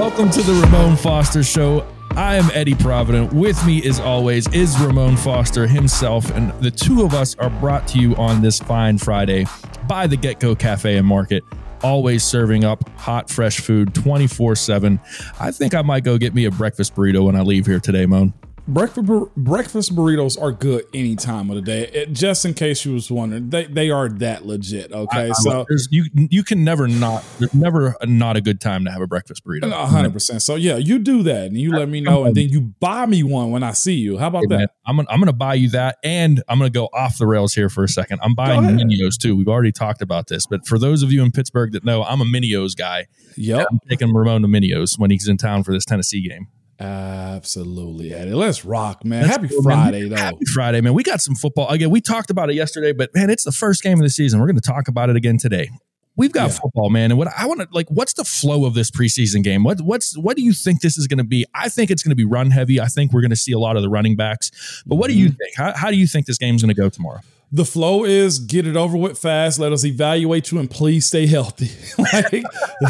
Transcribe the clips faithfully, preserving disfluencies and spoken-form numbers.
Welcome to the Ramon Foster Show. I am Eddie Provident. With me, as always, is Ramon Foster himself, and the two of us are brought to you on this fine Friday by the Get Go Cafe and Market, always serving up hot, fresh food twenty-four seven. I think I might go get me a breakfast burrito when I leave here today, Moan. Breakfast, bur- breakfast burritos are good any time of the day. It, just in case you was wondering, they they are that legit. Okay, I, I so you you can never not. There's never a, not a good time to have a breakfast burrito. A hundred percent. So yeah, you do that, and you let me know, and then you buy me one when I see you. How about hey, that? Man, I'm gonna I'm gonna buy you that, and I'm gonna go off the rails here for a second. I'm buying Minios too. We've already talked about this, but for those of you in Pittsburgh that know, I'm a Minios guy. Yep, I'm taking Ramon to Minios when he's in town for this Tennessee game. Absolutely, Eddie. Let's rock, man. Let's Happy go, Friday, man. though. Happy Friday, man. We got some football. Again, we talked about it yesterday, but man, it's the first game of the season. We're going to talk about it again today. We've got yeah. football, man. And what I want to like, what's the flow of this preseason game? What what's what do you think this is going to be? I think it's going to be run heavy. I think we're going to see a lot of the running backs. But what mm-hmm. do you think? How, how do you think this game's going to go tomorrow? The flow is get it over with fast. Let us evaluate you and please stay healthy. Like,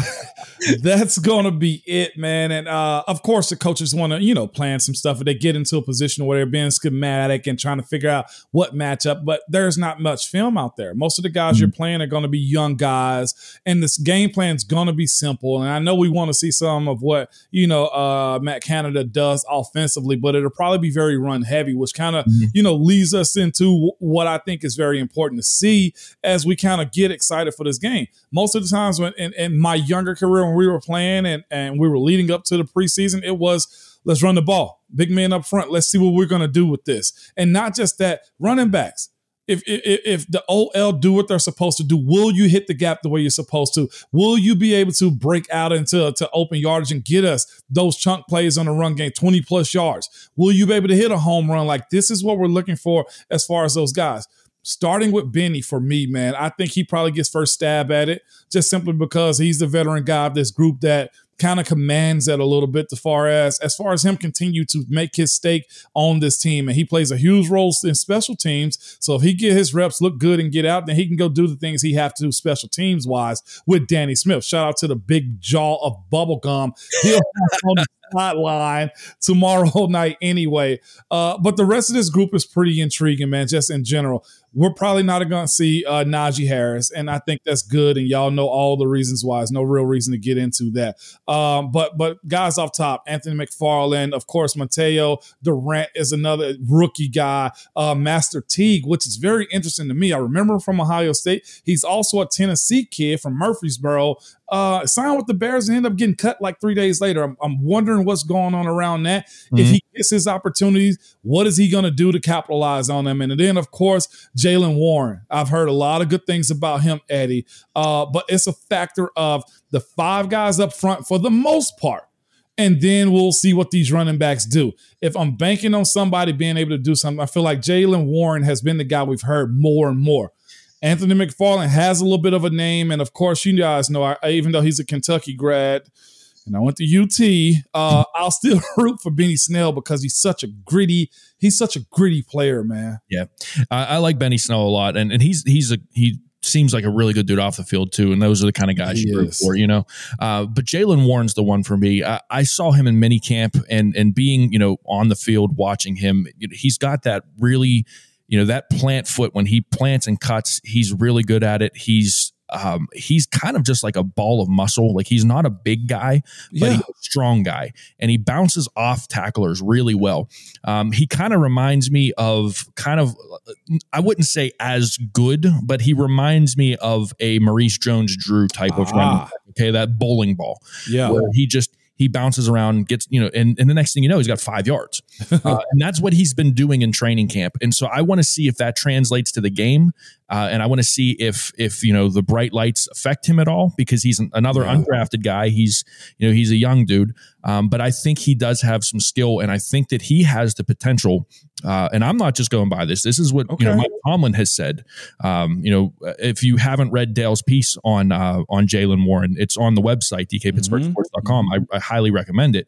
that's going to be it, man. And uh, of course, the coaches want to, you know, plan some stuff. If they get into a position where they're being schematic and trying to figure out what matchup, but there's not much film out there. Most of the guys mm-hmm. you're playing are going to be young guys, and this game plan is going to be simple. And I know we want to see some of what, you know, uh, Matt Canada does offensively, but it'll probably be very run heavy, which kind of, mm-hmm. you know, leads us into what I think is very important to see as we kind of get excited for this game. Most of the times when in, in my younger career, when we were playing and, and we were leading up to the preseason, it was let's run the ball. Big man up front. Let's see what we're going to do with this. And not just that, running backs. If, if if the O L do what they're supposed to do, will you hit the gap the way you're supposed to? Will you be able to break out into to open yardage and get us those chunk plays on the run game, twenty plus yards? Will you be able to hit a home run? Like, this is what we're looking for as far as those guys. Starting with Benny for me, man, I think he probably gets first stab at it just simply because he's the veteran guy of this group that kind of commands that a little bit as far as as far as him continue to make his stake on this team. And he plays a huge role in special teams. So if he get his reps, look good and get out, then he can go do the things he have to do special teams wise with Danny Smith. Shout out to the big jaw of bubblegum. He'll on the sideline tomorrow night anyway. Uh, but the rest of this group is pretty intriguing, man, just in general. We're probably not going to see uh, Najee Harris, and I think that's good, and y'all know all the reasons why. There's no real reason to get into that. Um, but but guys off top, Anthony McFarland, of course, Mateo Durant is another rookie guy. Uh, Master Teague, which is very interesting to me. I remember him from Ohio State. He's also a Tennessee kid from Murfreesboro. Uh, signed with the Bears and ended up getting cut like three days later. I'm, I'm wondering what's going on around that. Mm-hmm. If he gets his opportunities, what is he going to do to capitalize on them? And then, of course, Jaylen Warren. I've heard a lot of good things about him, Eddie. Uh, but it's a factor of the five guys up front for the most part. And then we'll see what these running backs do. If I'm banking on somebody being able to do something, I feel like Jaylen Warren has been the guy we've heard more and more. Anthony McFarland has a little bit of a name. And, of course, you guys know, I, even though he's a Kentucky grad and I went to U T, uh, I'll still root for Benny Snell because he's such a gritty – he's such a gritty player, man. Yeah. I, I like Benny Snell a lot. And and he's he's a – he seems like a really good dude off the field, too. And those are the kind of guys he you root for, you know. Uh, but Jaylen Warren's the one for me. I, I saw him in minicamp and, and being, you know, on the field watching him, he's got that really – you know, that plant foot, when he plants and cuts, he's really good at it. He's um, he's kind of just like a ball of muscle. Like, he's not a big guy, but yeah. he's a strong guy. And he bounces off tacklers really well. Um, he kind of reminds me of kind of, I wouldn't say as good, but he reminds me of a Maurice Jones-Drew type ah. of running. Okay, that bowling ball. Yeah. Where he just, he bounces around, gets, you know, and, and the next thing you know, he's got five yards. Uh, and that's what he's been doing in training camp. And so I want to see if that translates to the game. Uh, and I want to see if, if, you know, the bright lights affect him at all, because he's an, another yeah. undrafted guy. He's, you know, he's a young dude. Um, but I think he does have some skill, and I think that he has the potential. Uh, and I'm not just going by this. This is what, okay. you know, Mike Tomlin has said. Um, you know, if you haven't read Dale's piece on, uh, on Jaylen Warren, it's on the website, d k pittsburgh sports dot com. Mm-hmm. I, I highly recommend it.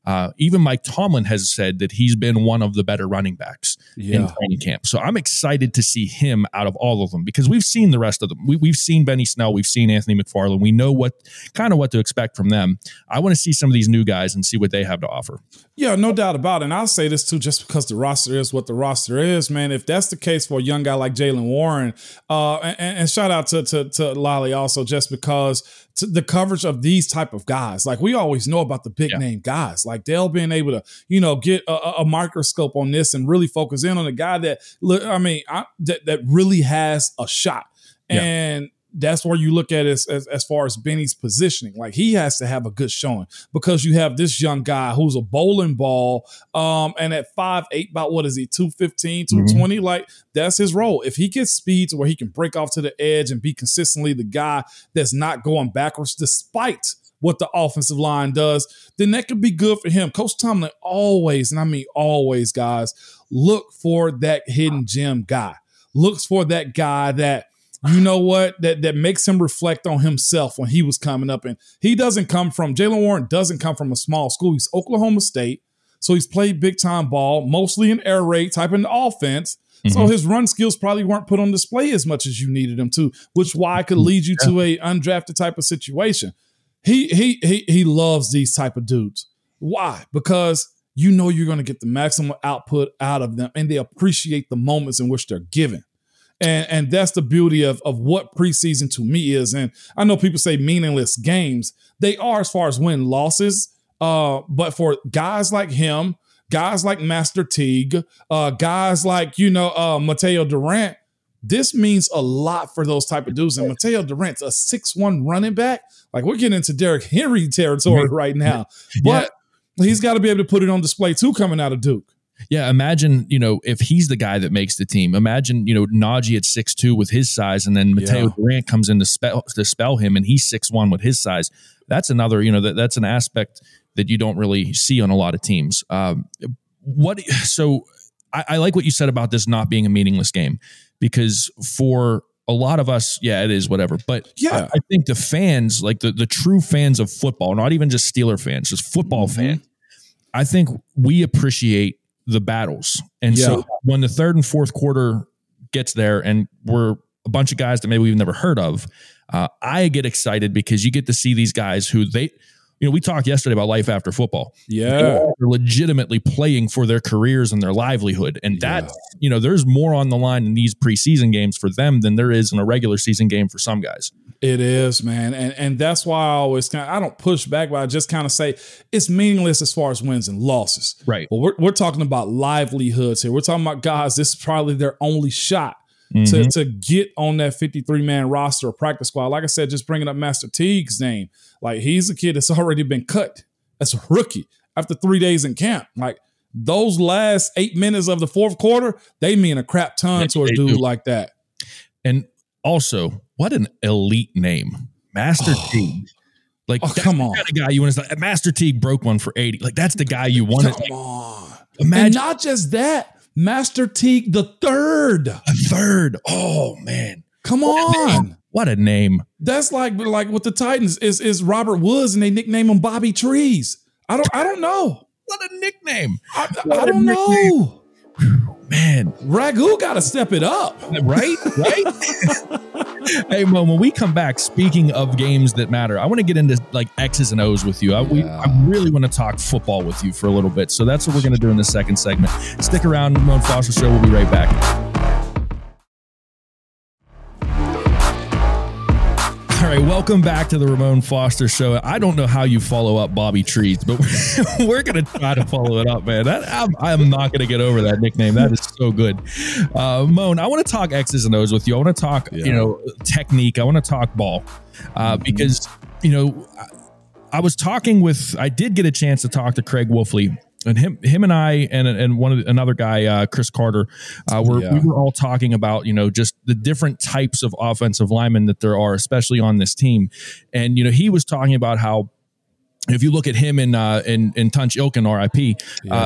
Uh, even Mike Tomlin has said that he's been one of the better running backs yeah. in training camp. So I'm excited to see him out of all of them because we've seen the rest of them. We, we've seen Benny Snell. We've seen Anthony McFarland. We know what kind of what to expect from them. I want to see some of these new guys and see what they have to offer. Yeah, no doubt about it. And I'll say this too, just because the roster is what the roster is, man. If that's the case for a young guy like Jaylen Warren, uh, and, and shout out to, to, to Lolly also, just because to the coverage of these type of guys, like we always know about the big yeah. name guys, like Dale being able to, you know, get a, a microscope on this and really focus in on a guy that, I mean, I, that, that really has a shot. Yeah. And that's where you look at it as, as, as far as Benny's positioning. Like he has to have a good showing because you have this young guy who's a bowling ball. Um, and at five eight, about what is he, two fifteen, two twenty? Mm-hmm. Like that's his role. If he gets speed to where he can break off to the edge and be consistently the guy that's not going backwards despite what the offensive line does, then that could be good for him. Coach Tomlin always, and I mean always, guys, look for that hidden gem guy. Looks for that guy that, you know what, that that makes him reflect on himself when he was coming up. And he doesn't come from, Jaylen Warren doesn't come from a small school. He's Oklahoma State. So he's played big time ball, mostly in air raid type of offense. Mm-hmm. So his run skills probably weren't put on display as much as you needed them to, which why could lead you yeah. to a undrafted type of situation. He, he, he, he loves these type of dudes. Why? Because you know you're going to get the maximum output out of them and they appreciate the moments in which they're given. And and that's the beauty of, of what preseason to me is. And I know people say meaningless games. They are as far as win losses. Uh, but for guys like him, guys like Master Teague, uh, guys like, you know, uh, Mateo Durant, this means a lot for those type of dudes. And Mateo Durant's a six one running back. Like we're getting into Derrick Henry territory right now. But yeah. he's got to be able to put it on display too coming out of Duke. Yeah, imagine, you know, if he's the guy that makes the team. Imagine, you know, Najee at six two with his size, and then Mateo yeah. Durant comes in to spell, to spell him, and he's six one with his size. That's another, you know, that, that's an aspect that you don't really see on a lot of teams. Um, what? So I, I like what you said about this not being a meaningless game, because for a lot of us, yeah, it is whatever. But yeah, I, I think the fans, like the, the true fans of football, not even just Steeler fans, just football mm-hmm. fans, I think we appreciate the battles. And yeah. so when the third and fourth quarter gets there and we're a bunch of guys that maybe we've never heard of, uh, I get excited because you get to see these guys who they, you know, we talked yesterday about life after football. Yeah. They're legitimately playing for their careers and their livelihood. And that, yeah. you know, there's more on the line in these preseason games for them than there is in a regular season game for some guys. It is, man. And and that's why I always kind of, I don't push back, but I just kind of say it's meaningless as far as wins and losses. Right. But we're, we're talking about livelihoods here. We're talking about guys, this is probably their only shot mm-hmm. to, to get on that fifty-three man roster or practice squad. Like I said, just bringing up Master Teague's name. Like he's a kid that's already been cut. That's a rookie after three days in camp. Like those last eight minutes of the fourth quarter, they mean a crap ton yeah, to a dude do. like that. And also, what an elite name, Master oh. Teague. Like, oh, come on, kind of guy you want to. Master Teague broke one for eighty. Like, that's the guy you want. Come on, imagine. And not just that, Master Teague the third, a third. Oh man, come what on, a what a name. That's like like with the Titans is is Robert Woods, and they nickname him Bobby Trees. I don't I don't know. What a nickname. I, I don't know. Man, Ragu got to step it up. Right? Right? Hey, Mo, when we come back, speaking of games that matter, I want to get into like X's and O's with you. I, yeah. we, I really want to talk football with you for a little bit. So that's what we're going to do in the second segment. Stick around. Ramon Foster Show. We'll be right back. All right, welcome back to the Ramon Foster Show. I don't know how you follow up Bobby Trees, but we're, we're going to try to follow it up, man. That, I'm, I'm not going to get over that nickname. That is so good. Uh, Moan, I want to talk X's and O's with you. I want to talk, yeah. you know, technique. I want to talk ball uh, mm-hmm. because, you know, I, I was talking with, I did get a chance to talk to Craig Wolfley. And him, him, and I, and and one of the, another guy, uh, Chris Carter, uh, were yeah. we were all talking about, you know, just the different types of offensive linemen that there are, especially on this team. And you know, he was talking about how if you look at him and uh, and and Tunch Ilkin, R I P, uh,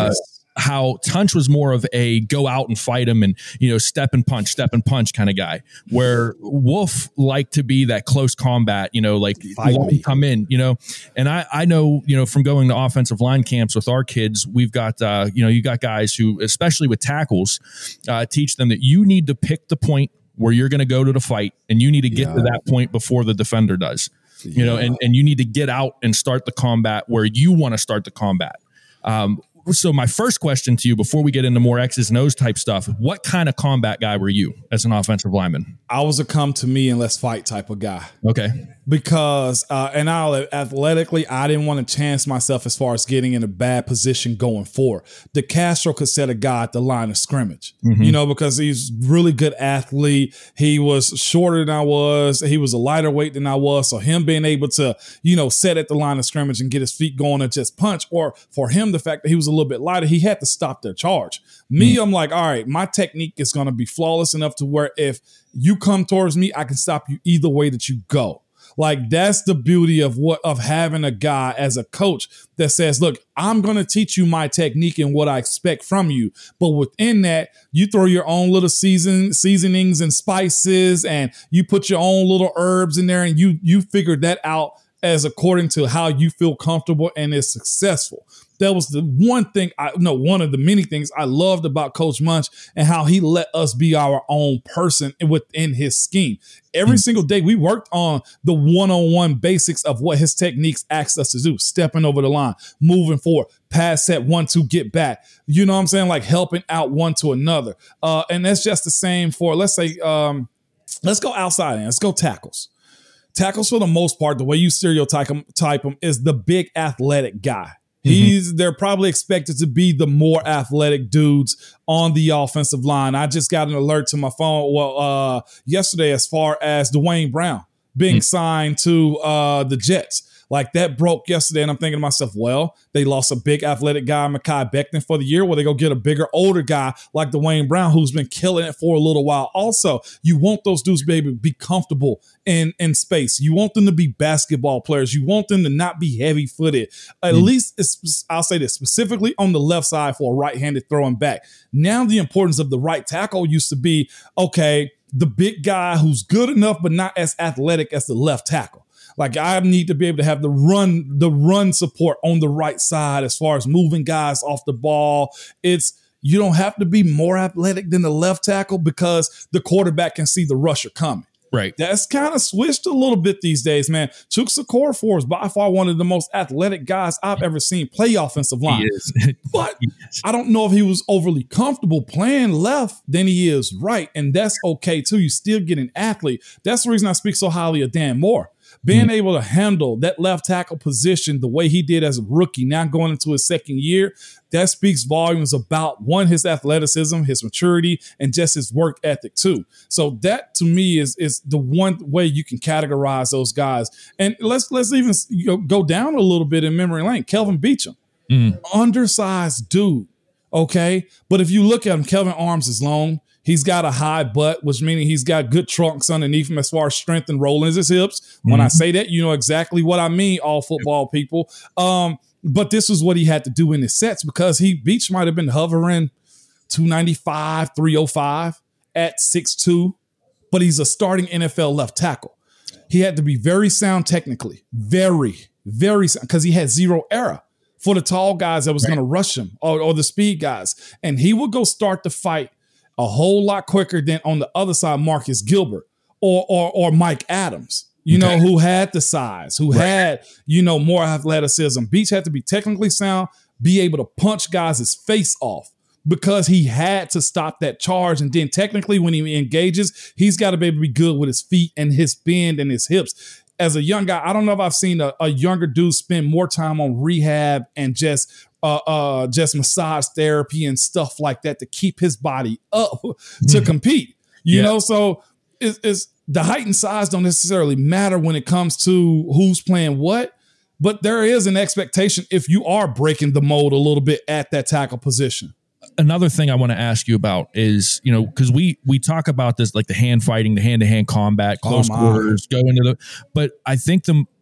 how Tunch was more of a go out and fight him and, you know, step and punch, step and punch kind of guy, where Wolf liked to be that close combat, you know, like come in, you know, and I, I know, you know, from going to offensive line camps with our kids, we've got, uh, you know, you got guys who, especially with tackles, uh, teach them that you need to pick the point where you're going to go to the fight and you need to get yeah. to that point before the defender does, yeah. you know, and, and you need to get out and start the combat where you want to start the combat. Um, So my first question to you before we get into more X's and O's type stuff, what kind of combat guy were you as an offensive lineman? I was a come to me and let's fight type of guy. Okay. Because, uh, and I'll athletically, I didn't want to chance myself as far as getting in a bad position going forward. DeCastro could set a guy at the line of scrimmage, mm-hmm. you know, because he's really good athlete. He was shorter than I was. He was a lighter weight than I was. So him being able to, you know, set at the line of scrimmage and get his feet going and just punch, or for him, the fact that he was a little bit lighter, he had to stop their charge. Me, mm-hmm. I'm like, all right, my technique is going to be flawless enough to where if you come towards me, I can stop you either way that you go. Like, that's the beauty of what of having a guy as a coach that says, look, I'm going to teach you my technique and what I expect from you. But within that, you throw your own little season seasonings and spices, and you put your own little herbs in there, and you you figure that out as according to how you feel comfortable and is successful. That was the one thing I no one of the many things I loved about Coach Munch, and how he let us be our own person within his scheme. Every mm-hmm. single day we worked on the one-on-one basics of what his techniques asked us to do: stepping over the line, moving forward, pass set, one, two, get back. You know what I'm saying? Like helping out one to another. Uh, and that's just the same for, let's say, um, let's go outside and let's go tackles. Tackles, for the most part, the way you stereotype them, type them is the big athletic guy. He's mm-hmm. they're probably expected to be the more athletic dudes on the offensive line. I just got an alert to my phone well uh, yesterday as far as Dwayne Brown being mm-hmm. signed to uh, the Jets. Like, that broke yesterday, and I'm thinking to myself, well, they lost a big athletic guy, Mekhi Becton, for the year. Well, they go get a bigger, older guy like Dwayne Brown, who's been killing it for a little while. Also, you want those dudes to be able to be comfortable in, in space. You want them to be basketball players. You want them to not be heavy-footed. At mm. least, it's, I'll say this, specifically on the left side for a right-handed throwing back. Now the importance of the right tackle used to be, okay, the big guy who's good enough but not as athletic as the left tackle. Like, I need to be able to have the run, the run support on the right side as far as moving guys off the ball. It's, you don't have to be more athletic than the left tackle because the quarterback can see the rusher coming. Right. That's kind of switched a little bit these days, man. Chuks Okorafor is by far one of the most athletic guys I've ever seen play offensive line. He is. But is. I don't know if he was overly comfortable playing left than he is right. And that's okay, too. You still get an athlete. That's the reason I speak so highly of Dan Moore. Being mm-hmm. able to handle that left tackle position the way he did as a rookie, now going into his second year, that speaks volumes about, one, his athleticism, his maturity, and just his work ethic too. So that, to me, is is the one way you can categorize those guys. And let's let's even you know, go down a little bit in memory lane. Kelvin Beachum, mm-hmm. undersized dude, okay? But if you look at him, Kelvin arms is long. He's got a high butt, which meaning he's got good trunks underneath him as far as strength and rolling his hips. When mm-hmm. I say that, you know exactly what I mean, all football people. Um, but this is what he had to do in his sets, because he Beach might have been hovering two ninety-five, three oh five at six two, but he's a starting N F L left tackle. He had to be very sound technically, very, very sound, because he had zero error for the tall guys that was right. going to rush him, or, or the speed guys. And he would go start the fight a whole lot quicker than on the other side, Marcus Gilbert or or, or Mike Adams, you okay. know, who had the size, who right. had, you know, more athleticism. Beach had to be technically sound, be able to punch guys' face off, because he had to stop that charge. And then technically when he engages, he's got to be able to be good with his feet and his bend and his hips. As a young guy, I don't know if I've seen a, a younger dude spend more time on rehab and just Uh, uh, just massage therapy and stuff like that to keep his body up to compete, you yeah. know? So it's, it's the height and size don't necessarily matter when it comes to who's playing what, but there is an expectation if you are breaking the mold a little bit at that tackle position. Another thing I want to ask you about is, you know, because we we talk about this, like the hand fighting, the hand-to-hand combat, close oh quarters, go into the, but I think the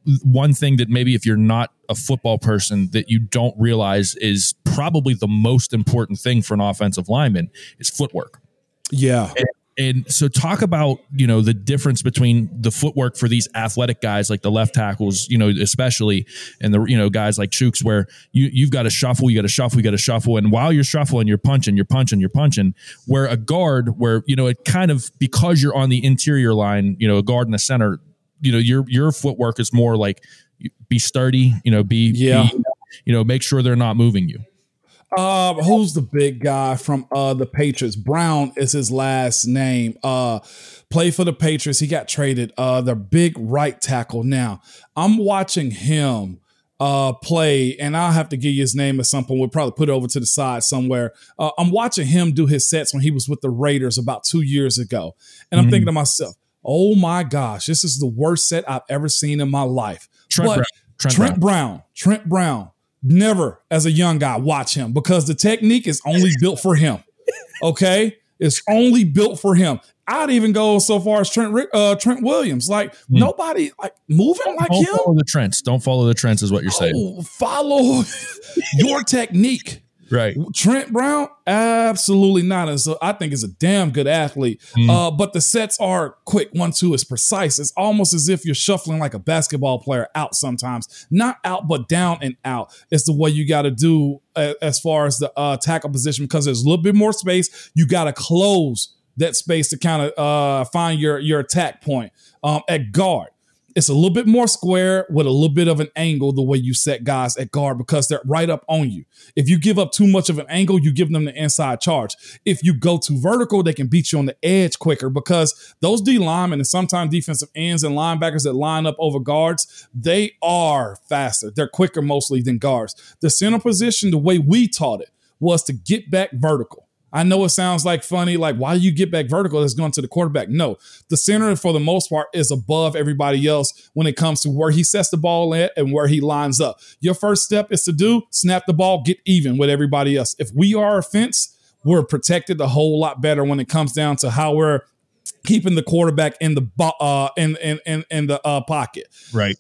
one thing that maybe if you're not a football person that you don't realize is probably the most important thing for an offensive lineman is footwork. Yeah. And, and so talk about, you know, the difference between the footwork for these athletic guys like the left tackles, you know, especially, and the, you know, guys like Chuks, where you, you've got to shuffle, you got to shuffle, you got to shuffle. And while you're shuffling, you're punching, you're punching, you're punching, where a guard where, you know, it kind of, because you're on the interior line, you know, a guard in the center, you know, your, your footwork is more like be sturdy, you know, be, yeah. be, you know, make sure they're not moving you. Uh, who's the big guy from uh the Patriots? Brown is his last name. Uh, played for the Patriots. He got traded. Uh, the big right tackle. Now I'm watching him uh play, and I'll have to give you his name at some point. We'll probably put it over to the side somewhere. Uh, I'm watching him do his sets when he was with the Raiders about two years ago, and I'm mm-hmm. thinking to myself, oh my gosh, this is the worst set I've ever seen in my life. Trent but Brown. Trent, Trent Brown. Brown. Trent Brown. Never, as a young guy, watch him because the technique is only built for him. Okay, it's only built for him. I'd even go so far as Trent uh, Trent Williams. Like mm. nobody like moving don't, like don't him. Don't follow the trends. Don't follow the trends is what you're saying. Oh, follow your technique. Right. Trent Brown, absolutely not. And so I think is a damn good athlete. Mm. Uh, but the sets are quick. One, two is precise. It's almost as if you're shuffling like a basketball player out sometimes. Not out, but down and out. It's the way you got to do uh, as far as the uh, tackle position, because there's a little bit more space. You got to close that space to kind of uh, find your, your attack point. Um, at guard, it's a little bit more square with a little bit of an angle the way you set guys at guard, because they're right up on you. If you give up too much of an angle, you give them the inside charge. If you go too vertical, they can beat you on the edge quicker, because those D linemen and sometimes defensive ends and linebackers that line up over guards, they are faster. They're quicker mostly than guards. The center position, the way we taught it, was to get back vertical. I know it sounds like funny, like why do you get back vertical? That's going to the quarterback. No, the center for the most part is above everybody else when it comes to where he sets the ball at and where he lines up. Your first step is to do, snap the ball, get even with everybody else. If we are a fence, we're protected a whole lot better when it comes down to how we're keeping the quarterback in the uh in in in, in the uh, pocket. Right.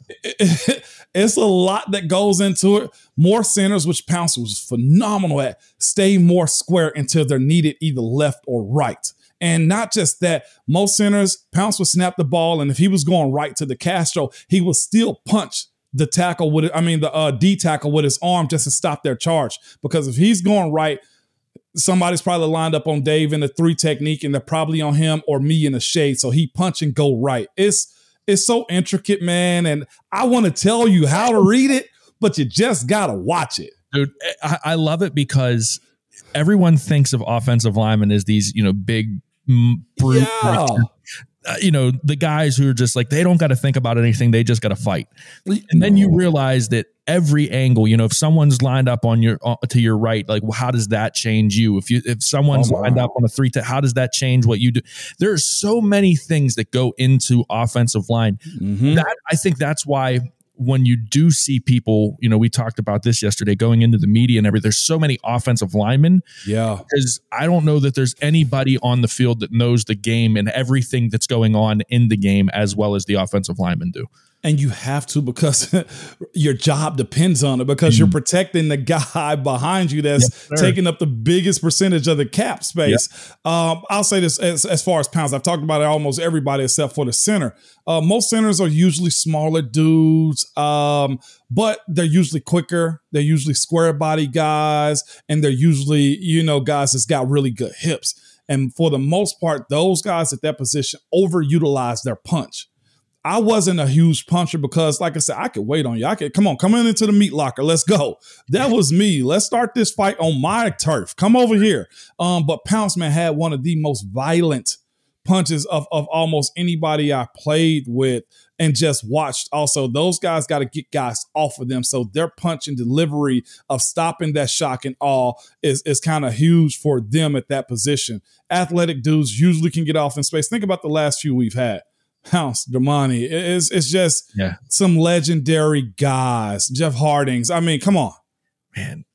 It's a lot that goes into it. More centers, which Pounce was phenomenal at, stay more square until they're needed either left or right. And not just that, most centers, Pounce would snap the ball, and if he was going right to the Castro, he would still punch the tackle with it. I mean, the uh, D tackle with his arm just to stop their charge. Because if he's going right, somebody's probably lined up on Dave in the three technique, and they're probably on him or me in the shade. So he punch and go right. It's it's so intricate, man. And I want to tell you how to read it, but you just got to watch it. Dude, I, I love it because everyone thinks of offensive linemen as these, you know, big brute, yeah. like, uh, you know, the guys who are just like, they don't got to think about anything. They just got to fight. And then you realize that every angle, you know, if someone's lined up on your, uh, to your right, like, well, how does that change you? If you, if someone's oh, lined up on a three, to, how does that change what you do? There are so many things that go into offensive line. Mm-hmm. That, I think that's why when you do see people, you know, we talked about this yesterday, going into the media and everything, there's so many offensive linemen. Yeah. Because I don't know that there's anybody on the field that knows the game and everything that's going on in the game as well as the offensive linemen do. And you have to, because your job depends on it, because mm. you're protecting the guy behind you that's yes, taking up the biggest percentage of the cap space. Yep. Um, I'll say this as, as far as pounds. I've talked about it almost everybody except for the center. Uh, most centers are usually smaller dudes, um, but they're usually quicker. They're usually square body guys, and they're usually, you know, guys that's got really good hips. And for the most part, those guys at that position overutilize their punch. I wasn't a huge puncher because, like I said, I could wait on you. I could, come on, come in into the meat locker. Let's go. That was me. Let's start this fight on my turf. Come over here. Um, but Pounceman had one of the most violent punches of, of almost anybody I played with and just watched. Also, those guys got to get guys off of them. So their punch and delivery of stopping that shock and awe is, is kind of huge for them at that position. Athletic dudes usually can get off in space. Think about the last few we've had. Pounce, Damani. It's, it's just yeah. some legendary guys. Jeff Hardings. I mean, come on. Man,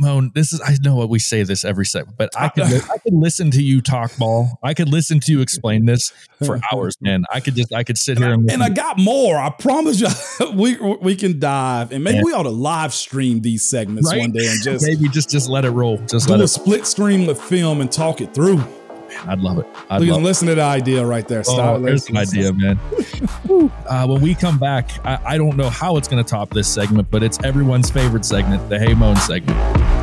Moan, this is, I know what we say this every second, but I could, I could listen to you talk ball. I could listen to you explain this for hours, man. I could just, I could sit and here I, and, and I got more. I promise you, we we can dive, and maybe yeah. we ought to live stream these segments right? one day and just maybe just just let it roll. Just do let a it split screen with film and talk it through. Man, I'd love it. I'd Look, love listen it. to the idea right there. Stop. Oh, there's an idea, man. uh, when we come back, I, I don't know how it's going to top this segment, but it's everyone's favorite segment, the Hey Moan segment.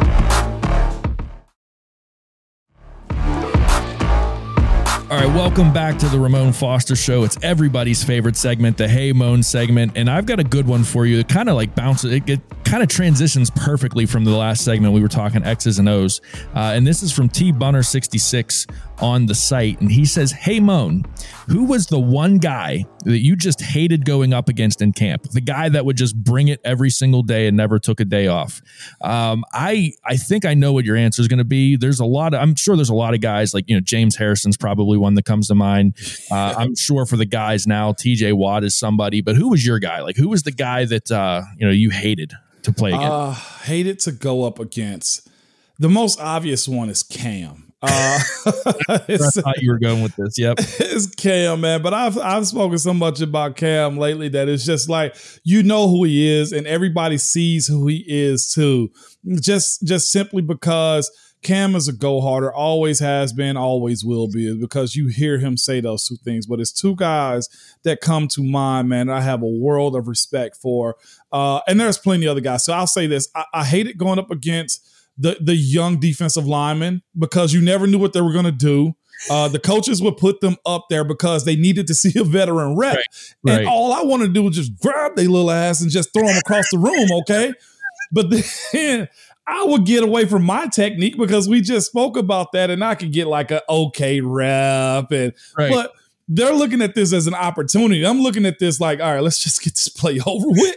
All right, welcome back to the Ramon Foster Show. It's everybody's favorite segment, the Hey Moan segment, and I've got a good one for you. It kind of like bounces, it, it kind of transitions perfectly from the last segment. We were talking X's and O's, uh, and this is from T Bunner sixty-six on the site, and he says, "Hey Moan, who was the one guy that you just hated going up against in camp? The guy that would just bring it every single day and never took a day off." Um, I I think I know what your answer is going to be. There's a lot of, I'm sure there's a lot of guys like, you know, James Harrison's probably one that comes to mind. Uh, I'm sure for the guys now, T J Watt is somebody, but who was your guy? Like, who was the guy that, uh, you know, you hated to play against? Uh, hated to go up against. The most obvious one is Cam. Uh, I thought you were going with this. Yep, it's Cam, man. But I've I've spoken so much about Cam lately that it's just like, you know who he is, and everybody sees who he is too. Just just simply because Cam is a go harder, always has been, always will be, because you hear him say those two things. But it's two guys that come to mind, man, I have a world of respect for. Uh, and there's plenty of other guys. So I'll say this: I, I hate it going up against the the young defensive linemen, because you never knew what they were going to do. Uh, the coaches would put them up there because they needed to see a veteran rep. Right, right. And all I want to do is just grab their little ass and just throw them across the room, okay? But then I would get away from my technique because we just spoke about that, and I could get like an okay rep. And right. But they're looking at this as an opportunity. I'm looking at this like, all right, let's just get this play over with.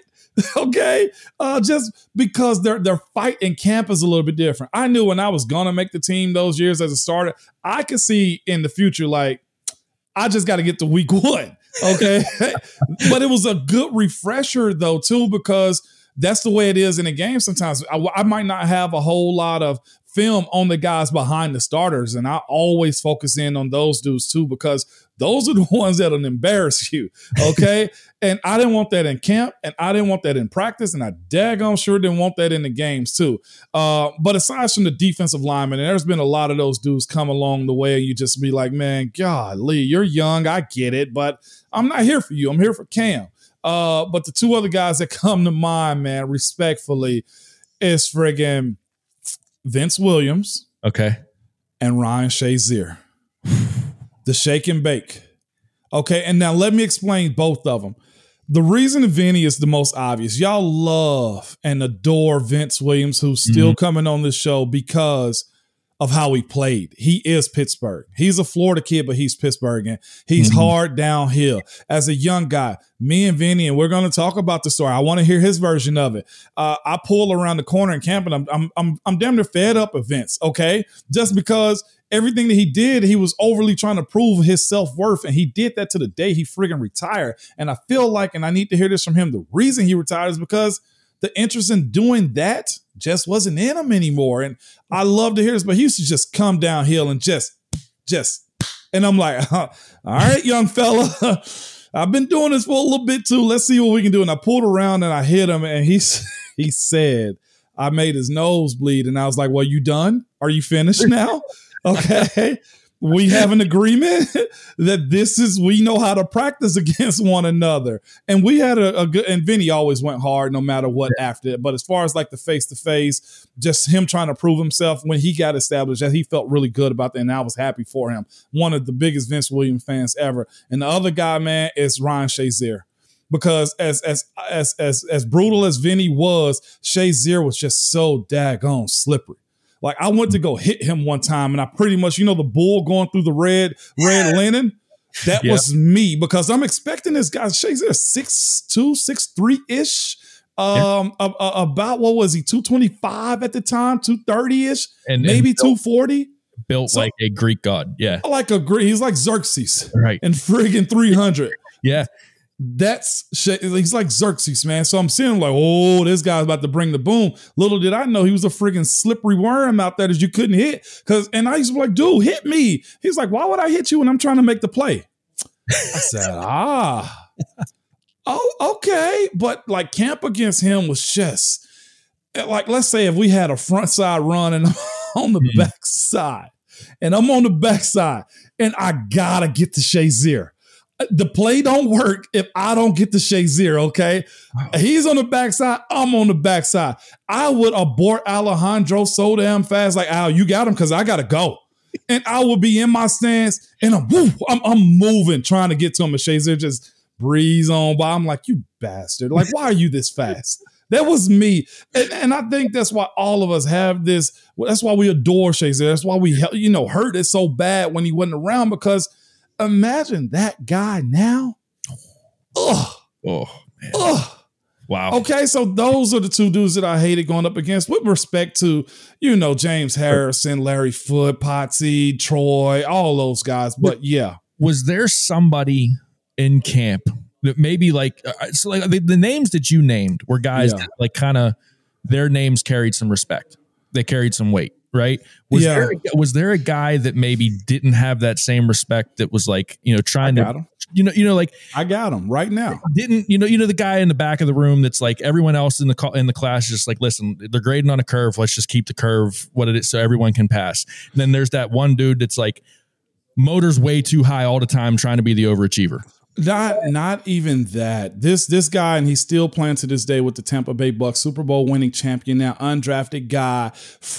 Okay, uh, just because their their fight in camp is a little bit different. I knew when I was gonna make the team those years as a starter, I could see in the future, like, I just got to get to week one. Okay, but it was a good refresher though too, because that's the way it is in a game. Sometimes I, I might not have a whole lot of film on the guys behind the starters, and I always focus in on those dudes too, because those are the ones that'll embarrass you, okay? And I didn't want that in camp, and I didn't want that in practice, and I daggone sure didn't want that in the games too. Uh, but aside from the defensive linemen, and there's been a lot of those dudes come along the way, and you just be like, man, golly, you're young, I get it, but I'm not here for you. I'm here for Cam. Uh, but the two other guys that come to mind, man, respectfully, is friggin' Vince Williams. Okay. And Ryan Shazier. The shake and bake. Okay, and now let me explain both of them. The reason Vinny is the most obvious, y'all love and adore Vince Williams, who's still mm-hmm. coming on this show because of how he played. He is Pittsburgh. He's a Florida kid, but he's Pittsburgh, and he's mm-hmm. hard downhill. As a young guy, me and Vinny, and we're going to talk about the story. I want to hear his version of it. Uh, I pull around the corner in camp, and I'm, I'm, I'm, I'm damn near fed up with Vince, okay? Just because everything that he did, he was overly trying to prove his self-worth, and he did that to the day he friggin' retired. And I feel like, and I need to hear this from him, the reason he retired is because the interest in doing that just wasn't in him anymore. And I love to hear this, but he used to just come downhill and just, just, and I'm like, all right, young fella, I've been doing this for a little bit too. Let's see what we can do. And I pulled around and I hit him, and he, he said, I made his nose bleed. And I was like, well, you done? Are you finished now? Okay. We have an agreement that this is, we know how to practice against one another. And we had a, a good, and Vinny always went hard no matter what yeah. after it. But as far as like the face-to-face, just him trying to prove himself when he got established, that he felt really good about that. And I was happy for him. One of the biggest Vince Williams fans ever. And the other guy, man, is Ryan Shazier. Because as as as as as brutal as Vinny was, Shazier was just so daggone slippery. Like, I went to go hit him one time, and I pretty much, you know, the bull going through the red, red linen. That yep. was me, because I'm expecting this guy, Shazier, six two, six three-ish. Um, yep. a, a, about, what was he, two twenty-five at the time, two thirty-ish, and maybe and built, two forty. Built so, like a Greek god, yeah. Like a Greek, he's like Xerxes. Right. And friggin' three hundred. Yeah. That's he's like Xerxes, man. So I'm seeing him like, oh, this guy's about to bring the boom. Little did I know he was a freaking slippery worm out there that you couldn't hit. Cause and I used to be like, dude, hit me. He's like, why would I hit you when I'm trying to make the play? I said, ah, oh, okay. But like camp against him was just like, let's say if we had a front side run and on the mm-hmm. back side, and I'm on the back side, and I gotta get to Shazier. The play don't work if I don't get to Shazier, okay? He's on the backside, I'm on the backside. I would abort Alejandro so damn fast, like, Al, you got him because I got to go. And I would be in my stance, and I'm, woo, I'm, I'm moving, trying to get to him. And Shazier just breeze on by. I'm like, you bastard. Like, why are you this fast? That was me. And, and I think that's why all of us have this. That's why we adore Shazier. That's why we, you know, hurt it so bad when he wasn't around, because imagine that guy now. Ugh. Oh, man. Ugh. Wow. Okay, so those are the two dudes that I hated going up against with respect to, you know, James Harrison, Larry Foote, Potsy, Troy, all those guys. But yeah. Was there somebody in camp that maybe like, so like the, the names that you named were guys yeah. that like kind of their names carried some respect. They carried some weight. Right? Was yeah. there a, was there a guy that maybe didn't have that same respect that was like, you know, trying to, him. you know, you know, like I got him right now. Didn't you know, you know, the guy in the back of the room that's like everyone else in the in the class is just like, listen, they're grading on a curve. Let's just keep the curve what it is so everyone can pass. And then there's that one dude that's like motor's way too high all the time, trying to be the overachiever. Not, not even that. This, this guy, and he's still playing to this day with the Tampa Bay Bucks, Super Bowl winning champion now, undrafted guy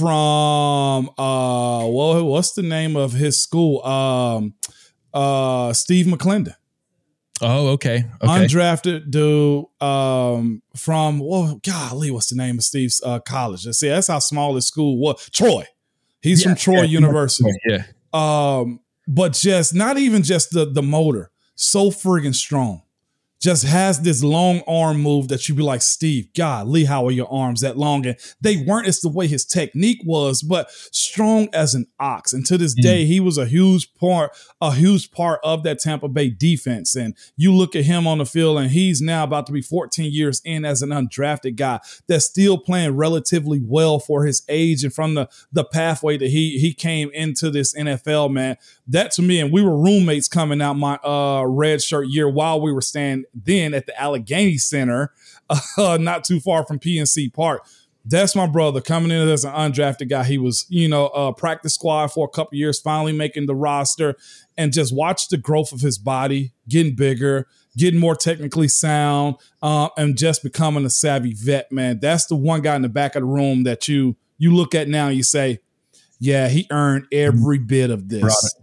from uh, well, what's the name of his school? Um, uh, Steve McClendon. Oh, okay. okay. Undrafted dude um, from, well, golly, what's the name of Steve's uh, college? Let's see, that's how small his school was. Troy. He's yeah, from Troy yeah, University. Yeah. Um, but just not even just the the motor. So friggin' strong. Just has this long arm move that you'd be like, Steve, golly, how are your arms that long? And they weren't. It's the way his technique was, but strong as an ox. And to this mm. day, he was a huge part, a huge part of that Tampa Bay defense. And you look at him on the field, and he's now about to be fourteen years in as an undrafted guy that's still playing relatively well for his age and from the, the pathway that he he came into this N F L, man. That to me, and we were roommates coming out my uh, red shirt year while we were staying then at the Allegheny Center, uh, not too far from P N C Park. That's my brother coming in as an undrafted guy. He was, you know, uh, practice squad for a couple years, finally making the roster, and just watch the growth of his body, getting bigger, getting more technically sound, uh, and just becoming a savvy vet, man. That's the one guy in the back of the room that you you look at now and you say, yeah, he earned every bit of this.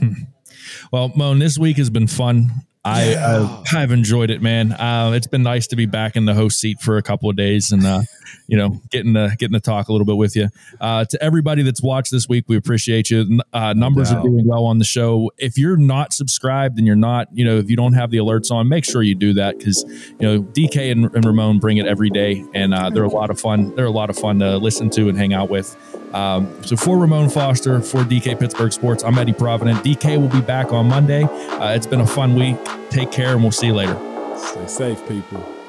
Well, Moan, this week has been fun. I, yeah. I I've enjoyed it, man. Uh, it's been nice to be back in the host seat for a couple of days, and uh, you know, getting to getting to talk a little bit with you. Uh, to everybody that's watched this week, we appreciate you. Uh, numbers no are doing well on the show. If you're not subscribed and you're not, you know, if you don't have the alerts on, make sure you do that, because you know D K and, and Ramon bring it every day, and uh, they're a lot of fun. They're a lot of fun to listen to and hang out with. Um, so for Ramon Foster, for D K Pittsburgh Sports, I'm Eddie Provident. D K will be back on Monday. Uh, it's been a fun week. Take care, and we'll see you later. Stay safe, people.